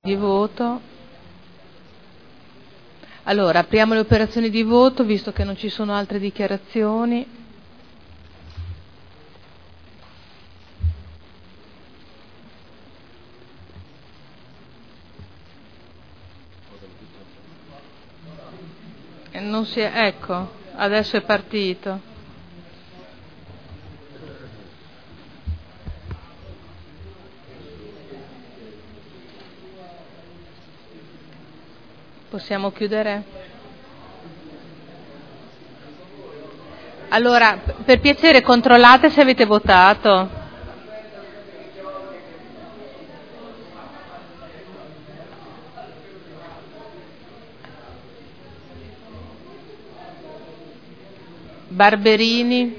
Di voto. Allora, apriamo le operazioni di voto, visto che non ci sono altre dichiarazioni. Non si è, ecco, adesso è partito. Possiamo chiudere? Allora, per piacere controllate se avete votato. Barberini?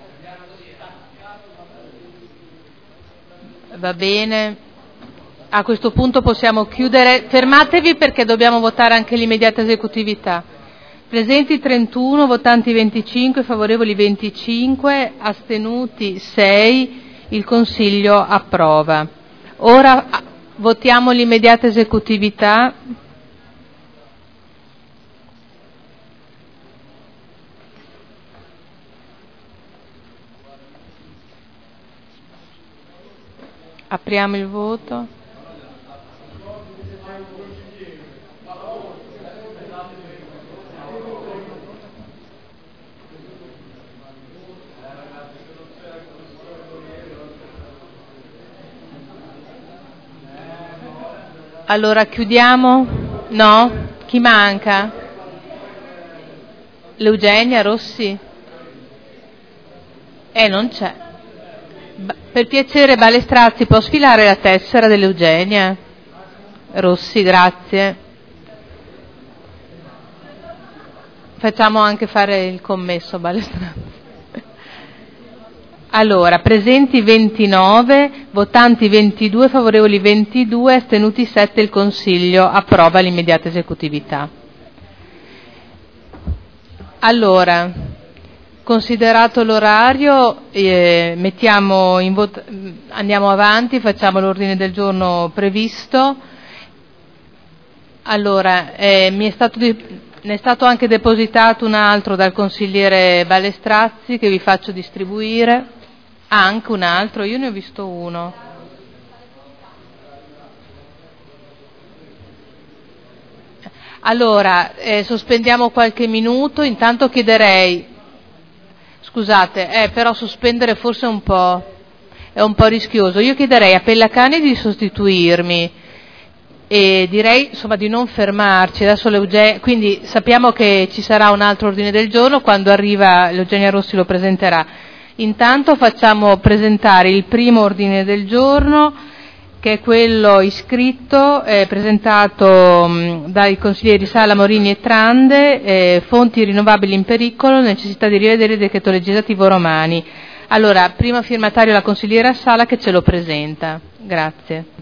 Va bene. A questo punto possiamo chiudere. Fermatevi perché dobbiamo votare anche l'immediata esecutività. Presenti 31, votanti 25, favorevoli 25, astenuti 6. Il Consiglio approva. Ora votiamo l'immediata esecutività. Apriamo il voto. Allora chiudiamo? No? Chi manca? L'Eugenia Rossi? Non c'è. Per piacere Balestrazzi, può sfilare la tessera dell'Eugenia? Rossi, grazie. Facciamo anche fare il commesso Balestrazzi. Allora, presenti 29, votanti 22, favorevoli 22, astenuti 7, il Consiglio approva l'immediata esecutività. Allora, considerato l'orario, andiamo avanti, facciamo l'ordine del giorno previsto. Allora, ne è stato anche depositato un altro dal consigliere Balestrazzi che vi faccio distribuire. Anche un altro, io ne ho visto uno. Allora, sospendiamo qualche minuto, intanto chiederei, scusate, però sospendere forse è un po' rischioso. Io chiederei a Pellacani di sostituirmi e direi insomma di non fermarci. Adesso quindi sappiamo che ci sarà un altro ordine del giorno, quando arriva l'Eugenia Rossi lo presenterà. Intanto facciamo presentare il primo ordine del giorno, che è quello iscritto, presentato dai consiglieri Sala, Morini e Trande, fonti rinnovabili in pericolo, necessità di rivedere il decreto legislativo Romani. Allora, prima firmatario la consigliera Sala che ce lo presenta. Grazie.